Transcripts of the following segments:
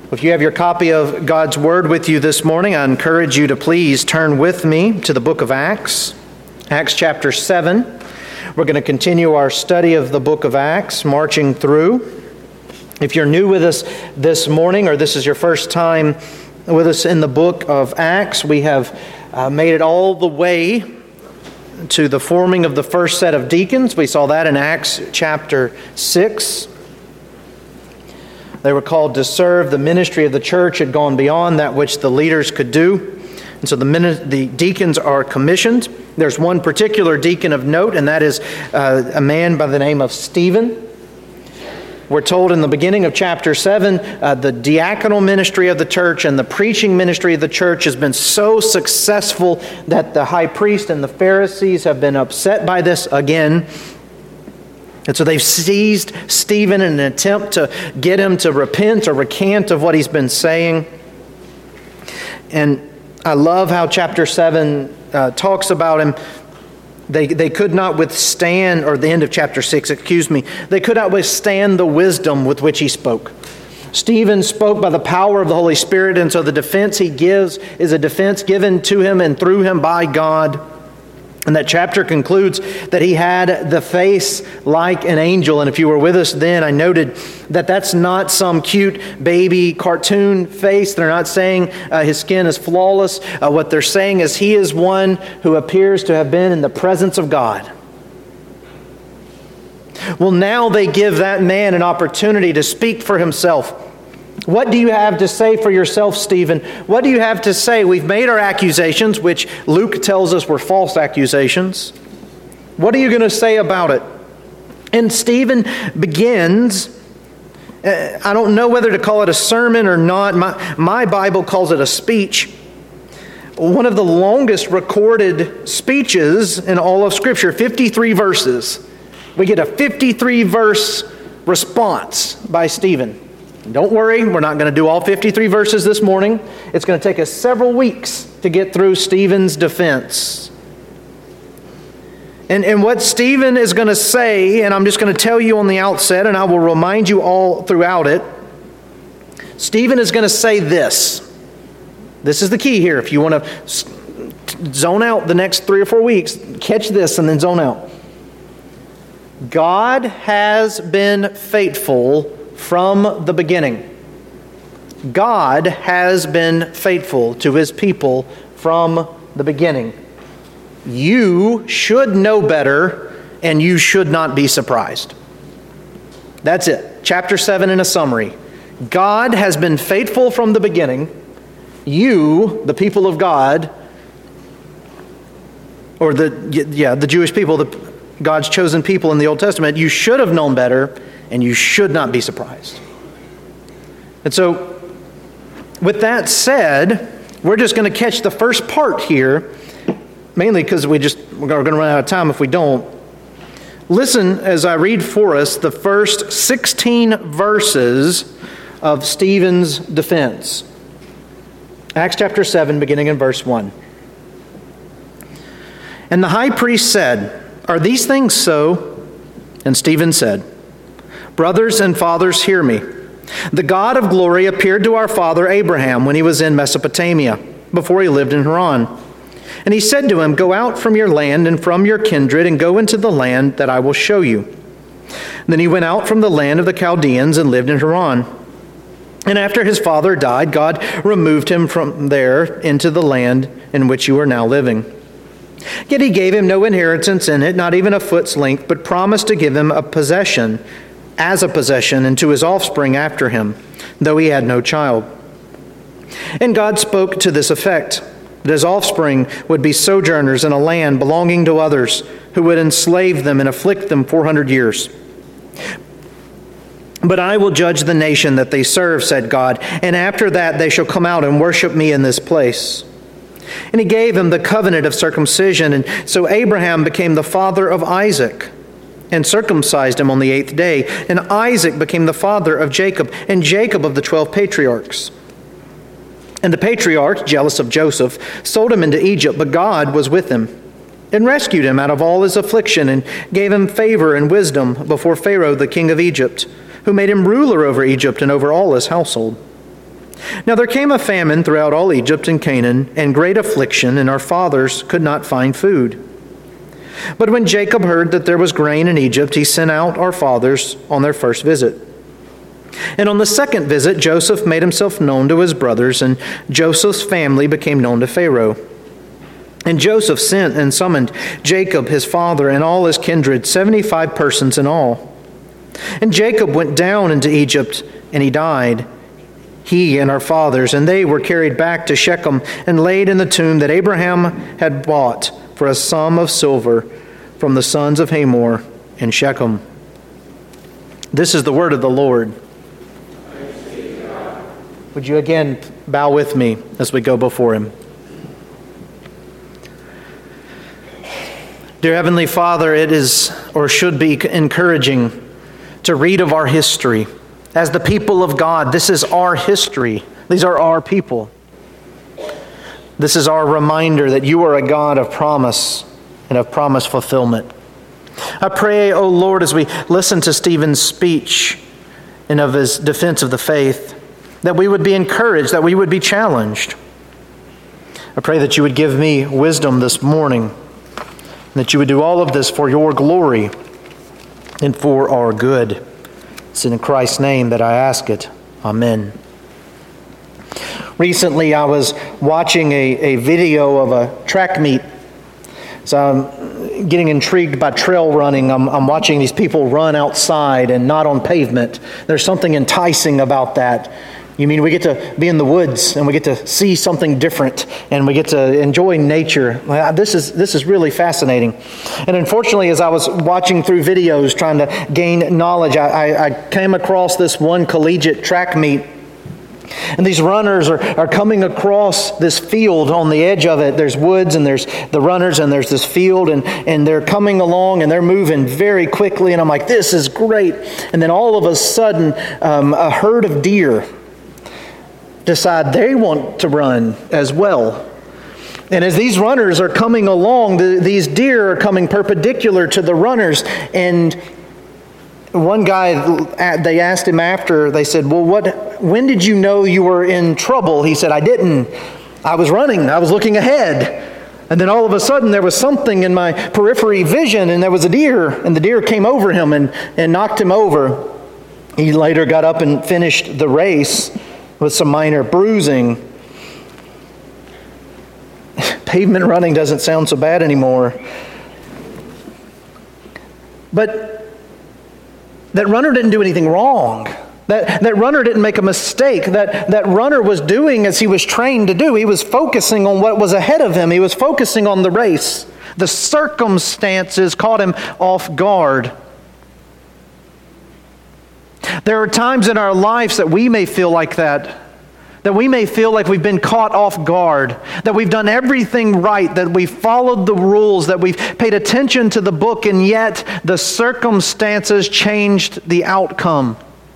If you have your copy of God's Word with you this morning, I encourage you to please turn with me to the book of Acts, Acts chapter 7. We're going to continue our study of the book of Acts, marching through. If you're new with us this morning, or this is your first time with us in the book of Acts, we have made it all the way to the forming of the first set of deacons. We saw that in Acts chapter 6. They were called to serve. The ministry of the church had gone beyond that which the leaders could do. And so the deacons are commissioned. There's one particular deacon of note, and that is a man by the name of Stephen. We're told in the beginning of chapter 7, the diaconal ministry of the church and the preaching ministry of the church has been so successful that the high priest and the Pharisees have been upset by this again. And so they've seized Stephen in an attempt to get him to repent or recant of what he's been saying. And I love how chapter 7 talks about him. They could not withstand, or the end of chapter 6, they could not withstand the wisdom with which he spoke. Stephen spoke by the power of the Holy Spirit, and so the defense he gives is a defense given to him and through him by God. And that chapter concludes that he had the face like an angel. And if you were with us then, I noted that that's not some cute baby cartoon face. They're not saying his skin is flawless. What they're saying is he is one who appears to have been in the presence of God. Well, now they give that man an opportunity to speak for himself. What do you have to say for yourself, Stephen? What do you have to say? We've made our accusations, which Luke tells us were false accusations. What are you going to say about it? And Stephen begins, I don't know whether to call it a sermon or not. My Bible calls it a speech. One of the longest recorded speeches in all of Scripture, 53 verses. We get a 53-verse response by Stephen. Don't worry, we're not going to do all 53 verses this morning. It's going to take us several weeks to get through Stephen's defense. And what Stephen is going to say, and I'm just going to tell you on the outset, and I will remind you all throughout it, Stephen is going to say this. This is the key here. If you want to zone out the next 3 or 4 weeks, catch this and then zone out. God has been faithful from the beginning. God has been faithful to His people from the beginning. You should know better, and you should not be surprised. That's it. Chapter 7 in a summary. God has been faithful from the beginning. You, the people of God, or the Jewish people, God's chosen people in the Old Testament, you should have known better, and you should not be surprised. And so, with that said, we're just going to catch the first part here, mainly because we're going to run out of time if we don't. Listen as I read for us the first 16 verses of Stephen's defense. Acts chapter 7, beginning in verse 1. And the high priest said, "Are these things so?" And Stephen said, "Brothers and fathers, hear me. The God of glory appeared to our father Abraham when he was in Mesopotamia, before he lived in Haran. And he said to him, 'Go out from your land and from your kindred and go into the land that I will show you.' Then he went out from the land of the Chaldeans and lived in Haran. And after his father died, God removed him from there into the land in which you are now living. Yet he gave him no inheritance in it, not even a foot's length, but promised to give him a possession, as a possession, and to his offspring after him, though he had no child. And God spoke to this effect, that his offspring would be sojourners in a land belonging to others, who would enslave them and afflict them 400 years. But I will judge the nation that they serve, said God, and after that they shall come out and worship me in this place. And he gave him the covenant of circumcision, and so Abraham became the father of Isaac, and circumcised him on the 8th day. And Isaac became the father of Jacob, and Jacob of the 12 patriarchs. And the patriarchs, jealous of Joseph, sold him into Egypt, but God was with him, and rescued him out of all his affliction, and gave him favor and wisdom before Pharaoh the king of Egypt, who made him ruler over Egypt and over all his household. Now there came a famine throughout all Egypt and Canaan, and great affliction, and our fathers could not find food. But when Jacob heard that there was grain in Egypt, he sent out our fathers on their first visit. And on the second visit, Joseph made himself known to his brothers, and Joseph's family became known to Pharaoh. And Joseph sent and summoned Jacob, his father, and all his kindred, 75 persons in all. And Jacob went down into Egypt, and he died, he and our fathers, and they were carried back to Shechem and laid in the tomb that Abraham had bought for a sum of silver from the sons of Hamor in Shechem. This is the word of the Lord. Would you again bow with me as we go before Him? Dear Heavenly Father, it is or should be encouraging to read of our history. As the people of God, this is our history. These are our people. This is our reminder that you are a God of promise and of promise fulfillment. I pray, O Lord, as we listen to Stephen's speech and of his defense of the faith, that we would be encouraged, that we would be challenged. I pray that you would give me wisdom this morning, and that you would do all of this for your glory and for our good. It's in Christ's name that I ask it. Amen. Recently, I was watching a video of a track meet. So I'm getting intrigued by trail running. I'm watching these people run outside and not on pavement. There's something enticing about that. You mean we get to be in the woods and we get to see something different and we get to enjoy nature. This is really fascinating. And unfortunately, as I was watching through videos trying to gain knowledge, I came across this one collegiate track meet. And these runners are coming across this field on the edge of it. There's woods and there's the runners and there's this field and they're coming along and they're moving very quickly. And I'm like, this is great. And then all of a sudden, a herd of deer decide they want to run as well. And as these runners are coming along, these deer are coming perpendicular to the runners. And one guy, they asked him after, they said, well, when did you know you were in trouble? He said, I didn't. I was running. I was looking ahead. And then all of a sudden there was something in my periphery vision, and there was a deer, and the deer came over him and knocked him over. He later got up and finished the race with some minor bruising. Pavement running doesn't sound so bad anymore. But that runner didn't do anything wrong. That runner didn't make a mistake. That runner was doing as he was trained to do. He was focusing on what was ahead of him. He was focusing on the race. The circumstances caught him off guard. There are times in our lives that we may feel like that we may feel like we've been caught off guard, that we've done everything right, that we've followed the rules, that we've paid attention to the book, and yet the circumstances changed the outcome.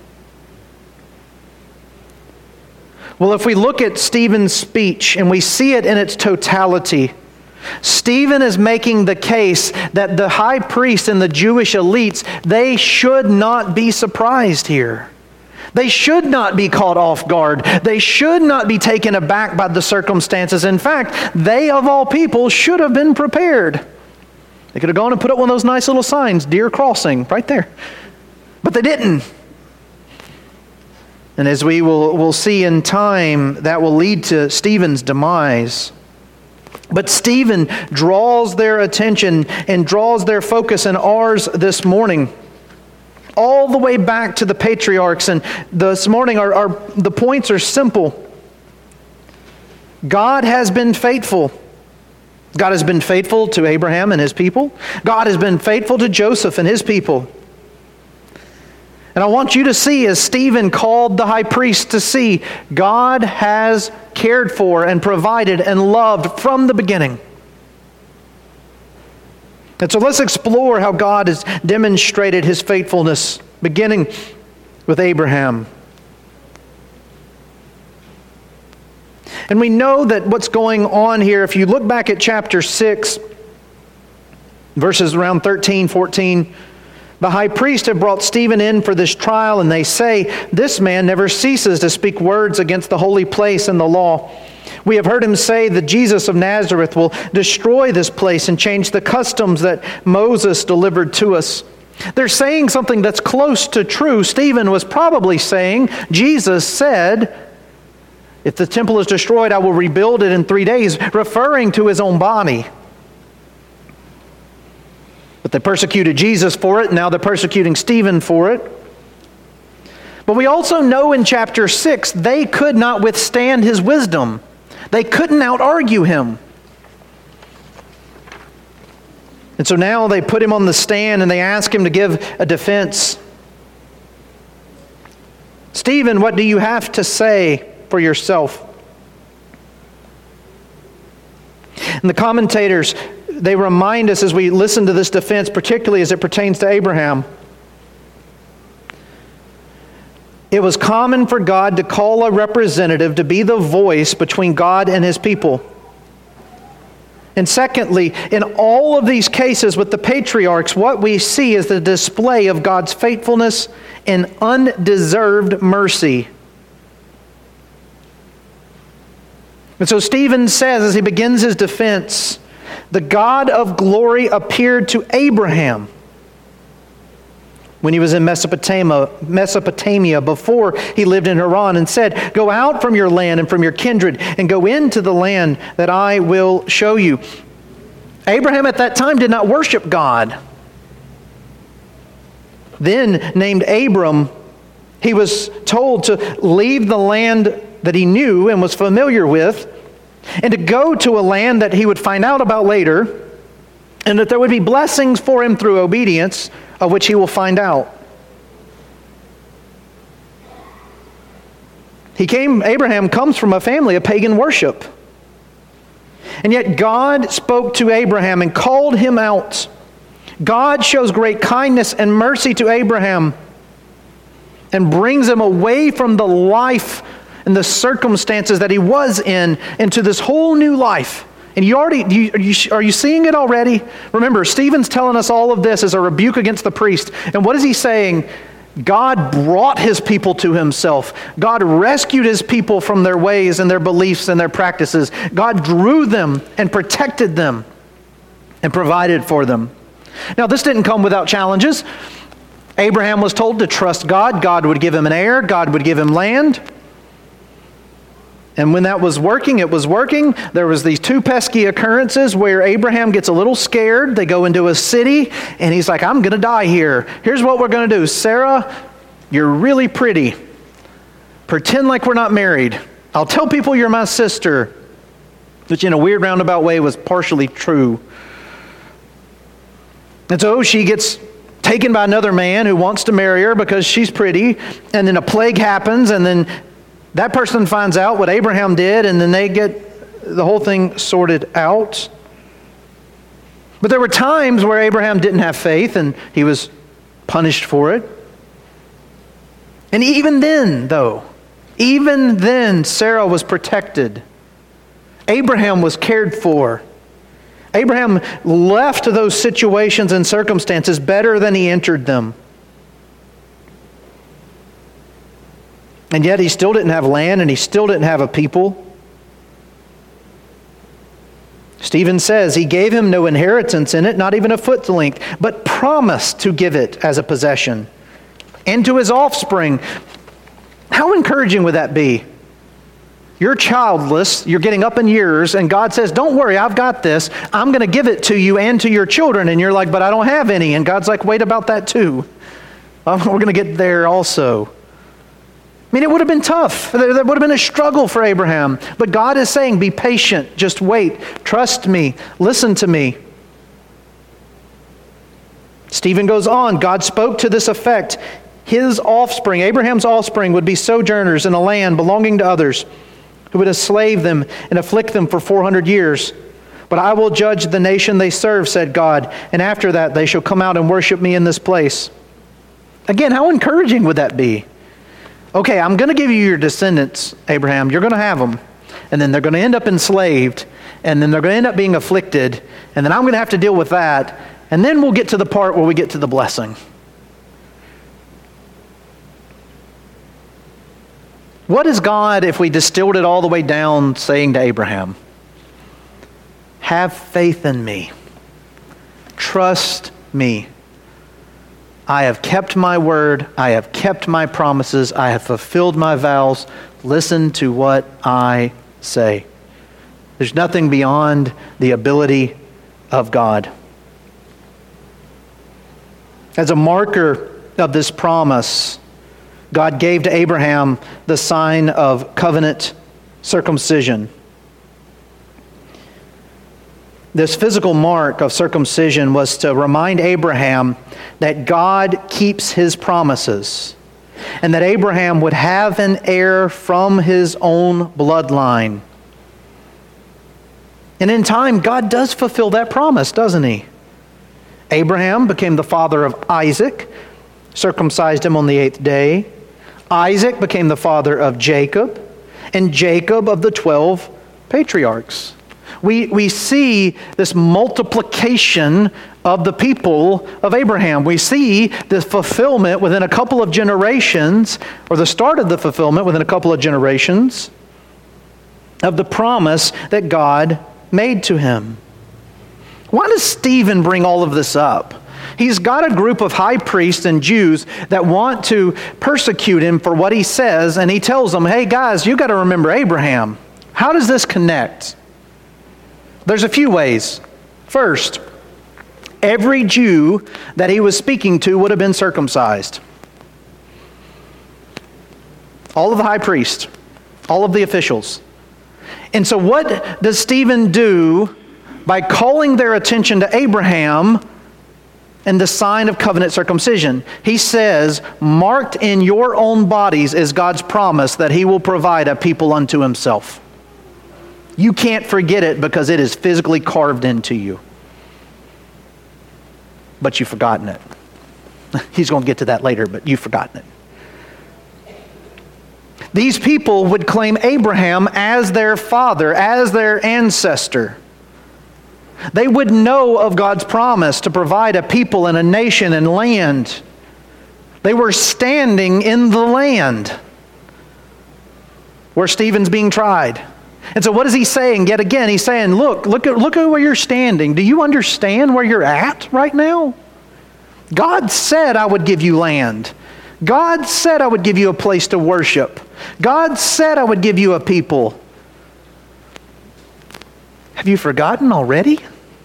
Well, if we look at Stephen's speech and we see it in its totality, Stephen is making the case that the high priest and the Jewish elites, they should not be surprised here. They should not be caught off guard. They should not be taken aback by the circumstances. In fact, they of all people should have been prepared. They could have gone and put up one of those nice little signs, deer crossing, right there. But they didn't. And as we will see in time, that will lead to Stephen's demise. But Stephen draws their attention and draws their focus and ours this morning all the way back to the patriarchs. And this morning the points are simple. God has been faithful. God has been faithful to Abraham and his people. God has been faithful to Joseph and his people. And I want you to see, as Stephen called the high priest to see, God has cared for and provided and loved from the beginning. And so let's explore how God has demonstrated his faithfulness, beginning with Abraham. And we know that what's going on here, if you look back at chapter 6, verses around 13, 14, The high priest had brought Stephen in for this trial, and they say, "This man never ceases to speak words against the holy place and the law. We have heard him say that Jesus of Nazareth will destroy this place and change the customs that Moses delivered to us." They're saying something that's close to true. Stephen was probably saying, Jesus said, "If the temple is destroyed, I will rebuild it in 3 days," referring to his own body. But they persecuted Jesus for it, and now they're persecuting Stephen for it. But we also know in chapter 6, they could not withstand his wisdom. They couldn't out-argue him. And so now they put him on the stand and they ask him to give a defense. "Stephen, what do you have to say for yourself?" And the commentators, they remind us as we listen to this defense, particularly as it pertains to Abraham. It was common for God to call a representative to be the voice between God and his people. And secondly, in all of these cases with the patriarchs, what we see is the display of God's faithfulness and undeserved mercy. And so Stephen says, as he begins his defense, the God of glory appeared to Abraham when he was in Mesopotamia before he lived in Haran, and said, "Go out from your land and from your kindred and go into the land that I will show you." Abraham at that time did not worship God. Then named Abram, he was told to leave the land that he knew and was familiar with, and to go to a land that he would find out about later, and that there would be blessings for him through obedience, of which he will find out. Abraham comes from a family of pagan worship. And yet God spoke to Abraham and called him out. God shows great kindness and mercy to Abraham and brings him away from the life and the circumstances that he was in into this whole new life. And are you seeing it already? Remember, Stephen's telling us all of this as a rebuke against the priest. And what is he saying? God brought his people to himself. God rescued his people from their ways and their beliefs and their practices. God drew them and protected them and provided for them. Now, this didn't come without challenges. Abraham was told to trust God. God would give him an heir. God would give him land. And when that was working, it was working. There was these two pesky occurrences where Abraham gets a little scared. They go into a city, and he's like, "I'm going to die here. Here's what we're going to do. Sarah, you're really pretty. Pretend like we're not married. I'll tell people you're my sister," which in a weird roundabout way was partially true. And so she gets taken by another man who wants to marry her because she's pretty, and then a plague happens, and then that person finds out what Abraham did, and then they get the whole thing sorted out. But there were times where Abraham didn't have faith, and he was punished for it. And even then, Sarah was protected. Abraham was cared for. Abraham left those situations and circumstances better than he entered them. And yet he still didn't have land, and he still didn't have a people. Stephen says he gave him no inheritance in it, not even a foot's length, but promised to give it as a possession, and to his offspring. How encouraging would that be? You're childless, you're getting up in years, and God says, "Don't worry, I've got this. I'm going to give it to you and to your children." And you're like, "But I don't have any." And God's like, "Wait about that too. We're going to get there also." I mean, it would have been tough. There would have been a struggle for Abraham. But God is saying, be patient. Just wait. Trust me. Listen to me. Stephen goes on. God spoke to this effect. His offspring, Abraham's offspring, would be sojourners in a land belonging to others, who would enslave them and afflict them for 400 years. "But I will judge the nation they serve," said God, "and after that they shall come out and worship me in this place." Again, how encouraging would that be? Okay, I'm going to give you your descendants, Abraham. You're going to have them. And then they're going to end up enslaved. And then they're going to end up being afflicted. And then I'm going to have to deal with that. And then we'll get to the part where we get to the blessing. What is God, if we distilled it all the way down, saying to Abraham? Have faith in me. Trust me. I have kept my word. I have kept my promises. I have fulfilled my vows. Listen to what I say. There's nothing beyond the ability of God. As a marker of this promise, God gave to Abraham the sign of covenant circumcision. This physical mark of circumcision was to remind Abraham that God keeps his promises and that Abraham would have an heir from his own bloodline. And in time, God does fulfill that promise, doesn't he? Abraham became the father of Isaac, circumcised him on the 8th day. Isaac became the father of Jacob, and Jacob of the 12 patriarchs. We see this multiplication of the people of Abraham. We see the fulfillment within a couple of generations, or the start of the fulfillment within a couple of generations, of the promise that God made to him. Why does Stephen bring all of this up? He's got a group of high priests and Jews that want to persecute him for what he says, and he tells them, hey guys, you got to remember Abraham. How does this connect? There's a few ways. First, every Jew that he was speaking to would have been circumcised. All of the high priests, all of the officials. And so what does Stephen do by calling their attention to Abraham and the sign of covenant circumcision? He says, marked in your own bodies is God's promise that he will provide a people unto himself. You can't forget it because it is physically carved into you. But you've forgotten it. He's going to get to that later, but you've forgotten it. These people would claim Abraham as their father, as their ancestor. They would know of God's promise to provide a people and a nation and land. They were standing in the land where Stephen's being tried. And so what is he saying? Yet again, he's saying, look at where you're standing. Do you understand where you're at right now? God said I would give you land. God said I would give you a place to worship. God said I would give you a people. Have you forgotten already?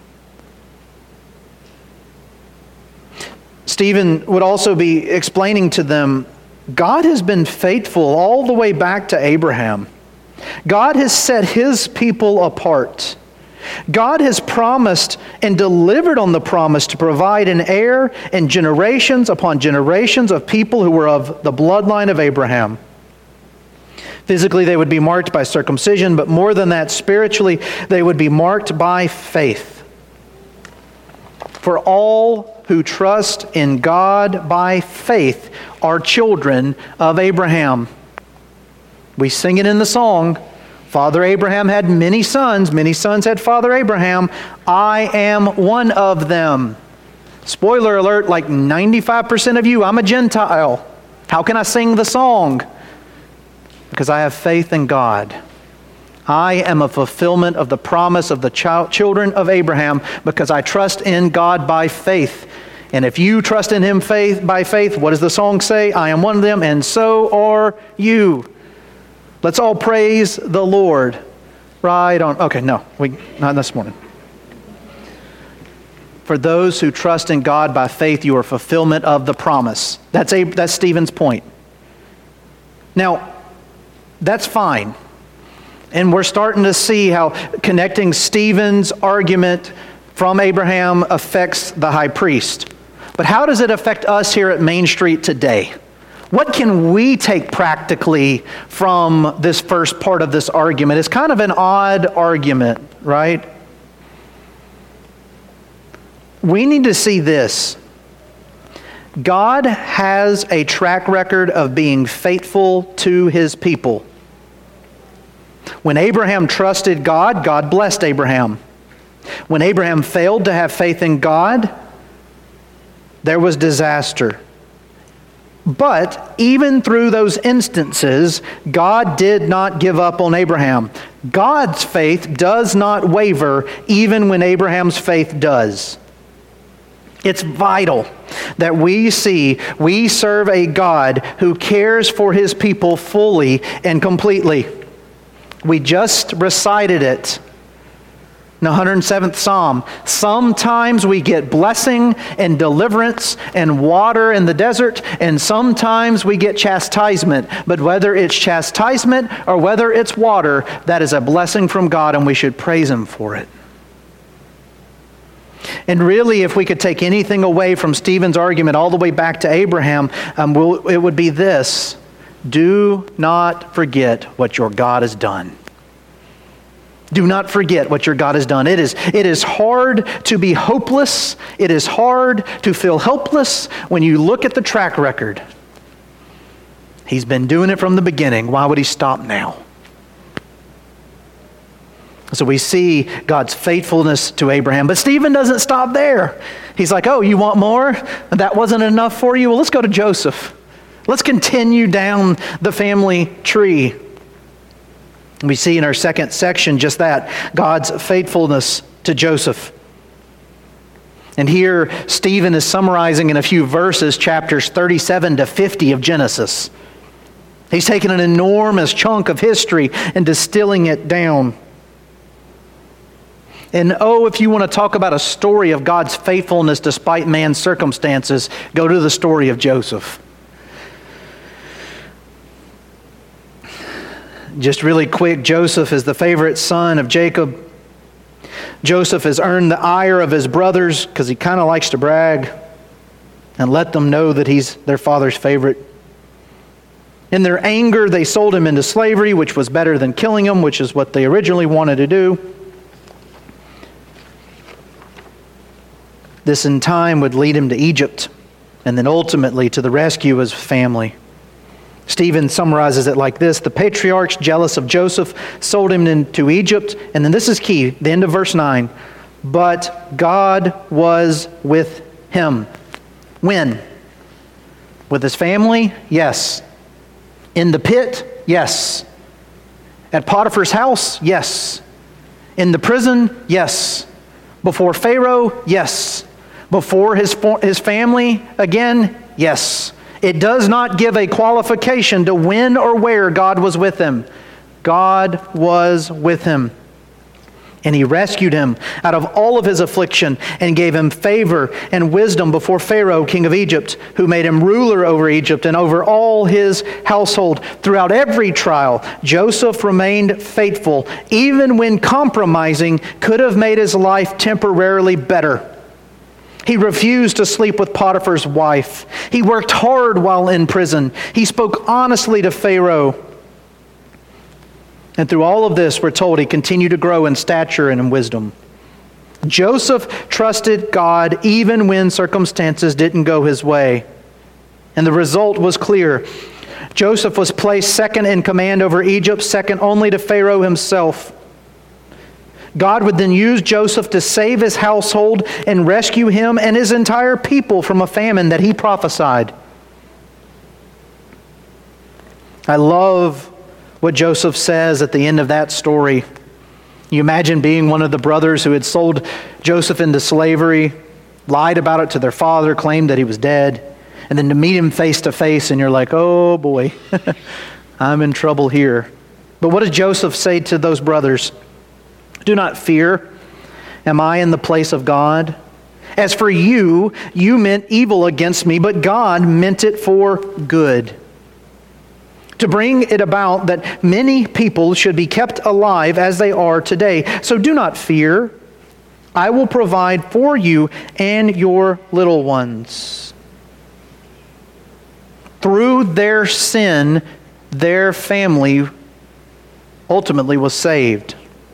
Stephen would also be explaining to them, God has been faithful all the way back to Abraham. God has set his people apart. God has promised and delivered on the promise to provide an heir and generations upon generations of people who were of the bloodline of Abraham. Physically, they would be marked by circumcision, but more than that, spiritually, they would be marked by faith. For all who trust in God by faith are children of Abraham. We sing it in the song, Father Abraham had many sons had Father Abraham. I am one of them. Spoiler alert, like 95% of you, I'm a Gentile. How can I sing the song? Because I have faith in God. I am a fulfillment of the promise of the children of Abraham because I trust in God by faith. And if you trust in him by faith, what does the song say? I am one of them, and so are you. Let's all praise the Lord. Right on. Okay, no, not this morning. For those who trust in God by faith, you are fulfillment of the promise. That's Stephen's point. Now, that's fine. And we're starting to see how connecting Stephen's argument from Abraham affects the high priest. But how does it affect us here at Main Street today? What can we take practically from this first part of this argument? It's kind of an odd argument, right? We need to see this. God has a track record of being faithful to his people. When Abraham trusted God, God blessed Abraham. When Abraham failed to have faith in God, there was disaster. But even through those instances, God did not give up on Abraham. God's faith does not waver even when Abraham's faith does. It's vital that we serve a God who cares for his people fully and completely. We just recited it in the 107th Psalm. Sometimes we get blessing and deliverance and water in the desert, and sometimes we get chastisement. But whether it's chastisement or whether it's water, that is a blessing from God, and we should praise him for it. And really, if we could take anything away from Stephen's argument all the way back to Abraham, it would be this: do not forget what your God has done. Do not forget what your God has done. It is hard to be hopeless. It is hard to feel helpless when you look at the track record. He's been doing it from the beginning. Why would he stop now? So we see God's faithfulness to Abraham. But Stephen doesn't stop there. He's like, oh, you want more? That wasn't enough for you? Well, let's go to Joseph. Let's continue down the family tree. We see in our second section just that, God's faithfulness to Joseph. And here, Stephen is summarizing in a few verses chapters 37 to 50 of Genesis. He's taken an enormous chunk of history and distilling it down. And if you want to talk about a story of God's faithfulness despite man's circumstances, go to the story of Joseph. Just really quick, Joseph is the favorite son of Jacob. Joseph has earned the ire of his brothers because he kind of likes to brag and let them know that he's their father's favorite. In their anger, they sold him into slavery, which was better than killing him, which is what they originally wanted to do. This in time would lead him to Egypt and then ultimately to the rescue of his family. Stephen summarizes it like this: the patriarchs, jealous of Joseph, sold him into Egypt. And then this is key, the end of verse 9. But God was with him. When? With his family? Yes. In the pit? Yes. At Potiphar's house? Yes. In the prison? Yes. Before Pharaoh? Yes. Before his family? Again? Yes. It does not give a qualification to when or where God was with him. God was with him. And he rescued him out of all of his affliction and gave him favor and wisdom before Pharaoh, king of Egypt, who made him ruler over Egypt and over all his household. Throughout every trial, Joseph remained faithful, even when compromising could have made his life temporarily better. He refused to sleep with Potiphar's wife. He worked hard while in prison. He spoke honestly to Pharaoh. And through all of this, we're told he continued to grow in stature and in wisdom. Joseph trusted God even when circumstances didn't go his way. And the result was clear. Joseph was placed second in command over Egypt, second only to Pharaoh himself. God would then use Joseph to save his household and rescue him and his entire people from a famine that he prophesied. I love what Joseph says at the end of that story. You imagine being one of the brothers who had sold Joseph into slavery, lied about it to their father, claimed that he was dead, and then to meet him face to face and you're like, oh boy, I'm in trouble here. But what does Joseph say to those brothers? Do not fear. Am I in the place of God? As for you, you meant evil against me, but God meant it for good, to bring it about that many people should be kept alive as they are today. So do not fear. I will provide for you and your little ones. Through their sin, their family ultimately was saved.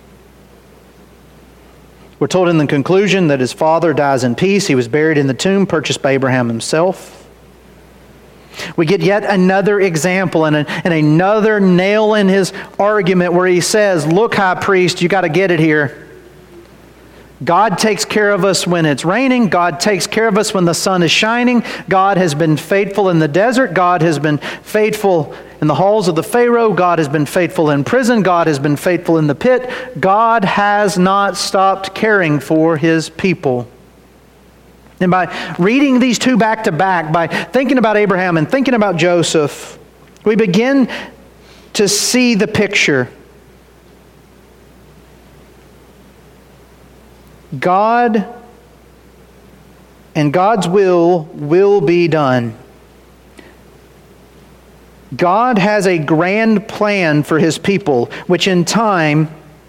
We're told in the conclusion that his father dies in peace. He was buried in the tomb purchased by Abraham himself. We get yet another example and another nail in his argument where he says, look, high priest, you got to get it here. God takes care of us when it's raining. God takes care of us when the sun is shining. God has been faithful in the desert. God has been faithful in the halls of the Pharaoh. God has been faithful in prison. God has been faithful in the pit. God has not stopped caring for His people. And by reading these two back to back, by thinking about Abraham and thinking about Joseph, we begin to see the picture. God and God's will be done. God has a grand plan for His people, which in time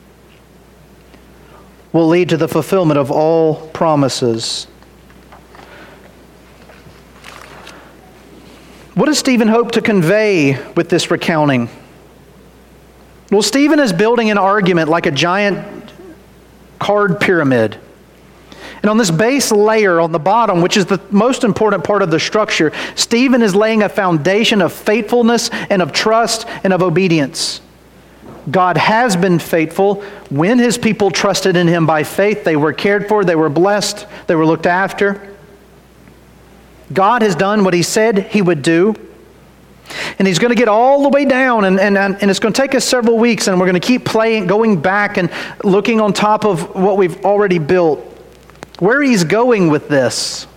will lead to the fulfillment of all promises. What does Stephen hope to convey with this recounting? Well, Stephen is building an argument like a giant card pyramid. And on this base layer on the bottom, which is the most important part of the structure, Stephen is laying a foundation of faithfulness and of trust and of obedience. God has been faithful. When His people trusted in Him by faith, they were cared for, they were blessed, they were looked after. God has done what He said He would do. And He's going to get all the way down, and it's going to take us several weeks, and we're going to keep going back and looking on top of what we've already built. Where He's going with this.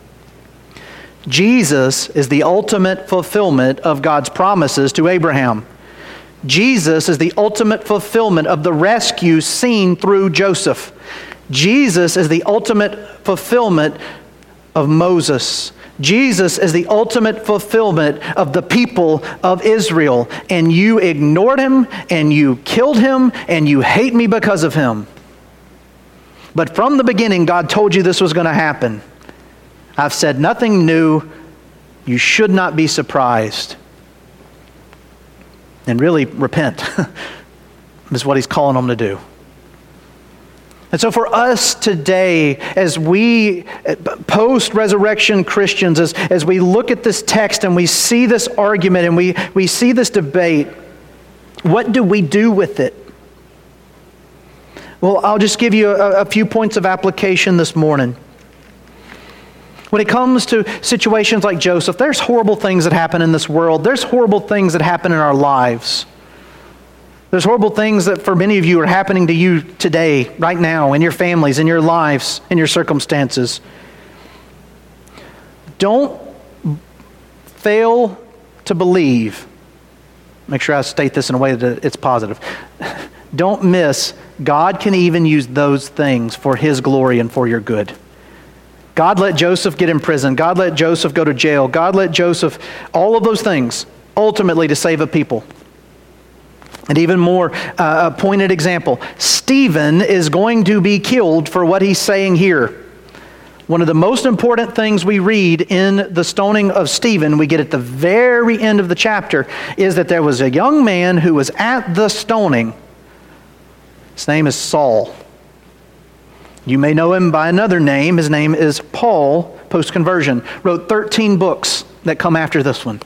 Jesus is the ultimate fulfillment of God's promises to Abraham. Jesus is the ultimate fulfillment of the rescue seen through Joseph. Jesus is the ultimate fulfillment of Moses. Jesus is the ultimate fulfillment of the people of Israel. And you ignored Him, and you killed Him, and you hate me because of Him. But from the beginning, God told you this was going to happen. I've said nothing new. You should not be surprised. And really repent is what He's calling them to do. And so for us today, as we post-resurrection Christians, as we look at this text and we see this argument and we see this debate, what do we do with it? Well, I'll just give you a few points of application this morning. When it comes to situations like Joseph, there's horrible things that happen in this world. There's horrible things that happen in our lives. There's horrible things that for many of you are happening to you today, right now, in your families, in your lives, in your circumstances. Don't fail to believe. Make sure I state this in a way that it's positive. Don't miss, God can even use those things for His glory and for your good. God let Joseph get in prison. God let Joseph go to jail. God let Joseph, all of those things, ultimately to save a people. And even more a pointed example, Stephen is going to be killed for what he's saying here. One of the most important things we read in the stoning of Stephen, we get at the very end of the chapter, is that there was a young man who was at the stoning. His name is Saul. You may know him by another name. His name is Paul, post-conversion. Wrote 13 books that come after this one.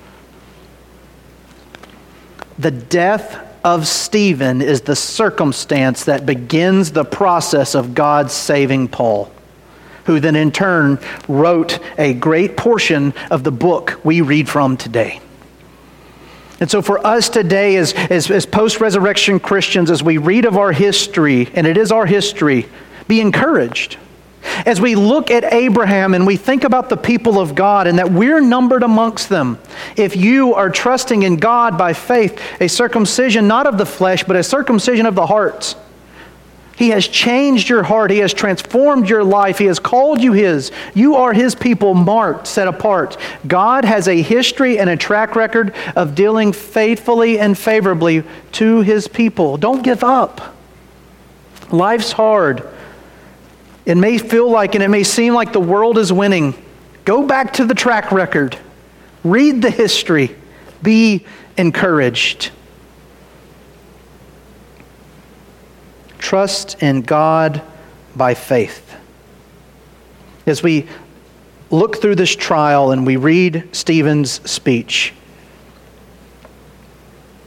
The death of Stephen is the circumstance that begins the process of God saving Paul, who then in turn wrote a great portion of the book we read from today. And so for us today as post-resurrection Christians, as we read of our history, and it is our history, be encouraged. As we look at Abraham and we think about the people of God and that we're numbered amongst them, if you are trusting in God by faith, a circumcision not of the flesh, but a circumcision of the heart. He has changed your heart. He has transformed your life. He has called you His. You are His people, marked, set apart. God has a history and a track record of dealing faithfully and favorably to His people. Don't give up. Life's hard. It may feel like and it may seem like the world is winning. Go back to the track record. Read the history. Be encouraged. Trust in God by faith. As we look through this trial and we read Stephen's speech,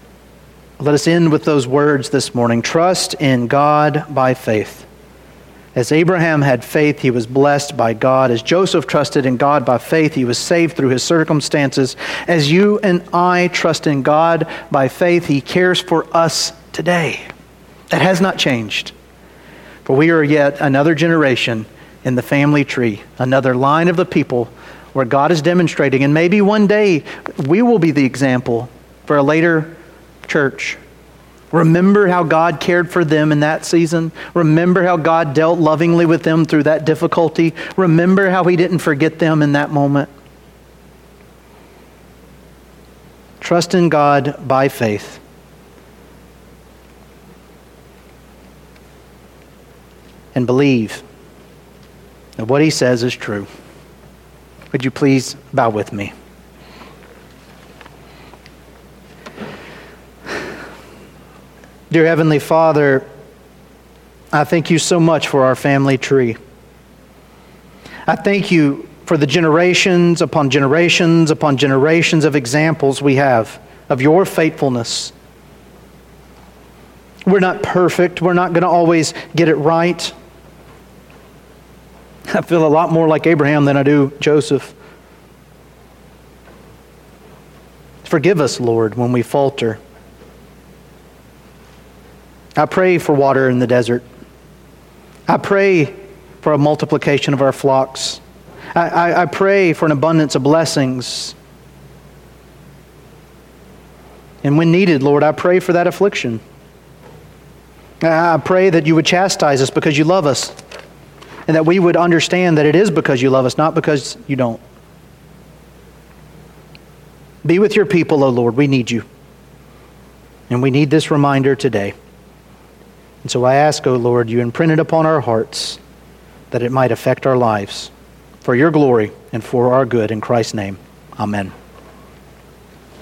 let us end with those words this morning. Trust in God by faith. As Abraham had faith, he was blessed by God. As Joseph trusted in God by faith, he was saved through his circumstances. As you and I trust in God by faith, he cares for us today. That has not changed. For we are yet another generation in the family tree, another line of the people where God is demonstrating, and maybe one day we will be the example for a later church. Remember how God cared for them in that season. Remember how God dealt lovingly with them through that difficulty. Remember how He didn't forget them in that moment. Trust in God by faith. And believe that what He says is true. Would you please bow with me? Dear Heavenly Father, I thank you so much for our family tree. I thank you for the generations upon generations upon generations of examples we have of your faithfulness. We're not perfect. We're not going to always get it right. I feel a lot more like Abraham than I do Joseph. Forgive us, Lord, when we falter. I pray for water in the desert. I pray for a multiplication of our flocks. I pray for an abundance of blessings. And when needed, Lord, I pray for that affliction. I pray that you would chastise us because you love us, and that we would understand that it is because you love us, not because you don't. Be with your people, O Lord. We need you. And we need this reminder today. And so I ask, O Lord, you imprint it upon our hearts that it might affect our lives for your glory and for our good. In Christ's name, amen.